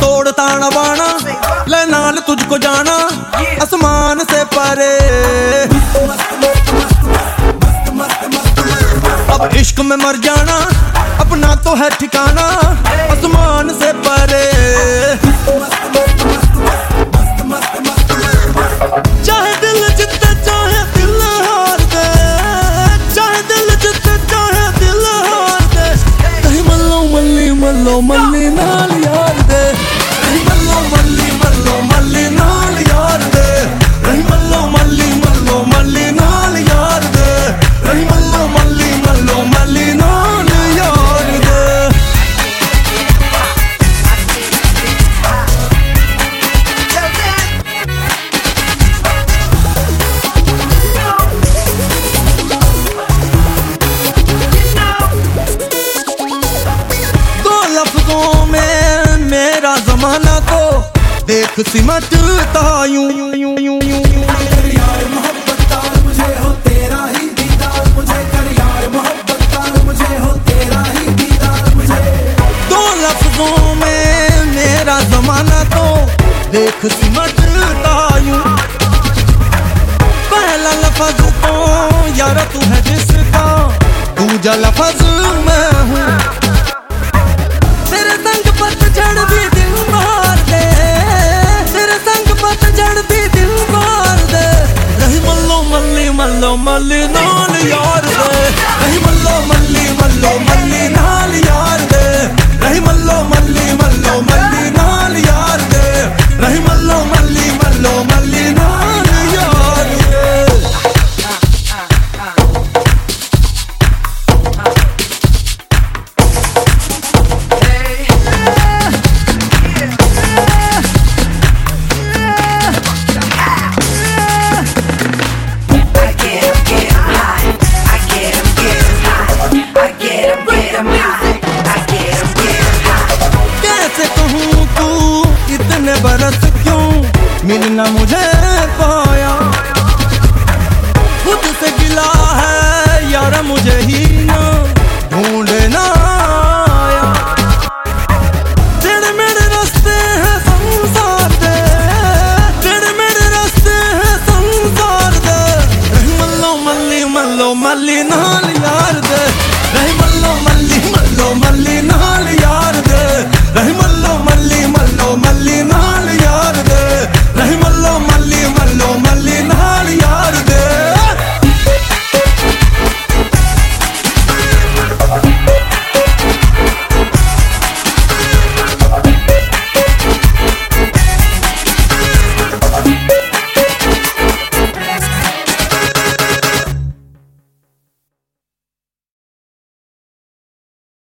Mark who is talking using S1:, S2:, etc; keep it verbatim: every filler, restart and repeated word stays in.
S1: तोड़ ताना बाना, ले नाल तुझको जाना आसमान से परे। अब इश्क में मर जाना अपना तो है ठिकाना आसमान से परे। चाहे दिल जितने चाहे दिल हार दे, चाहे दिल जितने चाहे दिल हार दे, कहीं मल्लो मल्ली मल्लो मल्ली नाल यार दे, कहीं मल्लो मल्ली मल्लो मल्ली नाल यार दे, कहीं मल्लो मल्ली मल्लो मल्ली नाल यार दे, कहीं मल्लो मल्ली मल्लो मल्ली नाल यार दे। लफ्जों में मेरा जमाना तो देख सिमटता यूं यूं यूं यूं कर यार मोहब्बत तार मुझे हो तेरा ही दीदार मुझे कर यार मोहब्बत तार मुझे हो तेरा ही दीदार मुझे। दो लफ्जों में मेरा जमाना तो देख सिमटता यूं। पहला लफ्ज तो यार तू है जिसका, दूजा लफ्ज मैं हूँ। तेरे संग पतझड़ भी दिल मार दे, तेरे संग पतझड़ भी दिल मार दे, रही मल्लो मल्ली मल्लो मल्ली नाल यार दे, रही मल्लो मल्ली मल्लो मल्ली नाल यार दे, रही मल्लो मल्ली मल्लो मल्ली नाल यार दे, रही मल्लो मल्ली मल्लो मल्ली नाल यार दे। कैसे कहूँ तू इतने बरस क्यों मिलना मुझे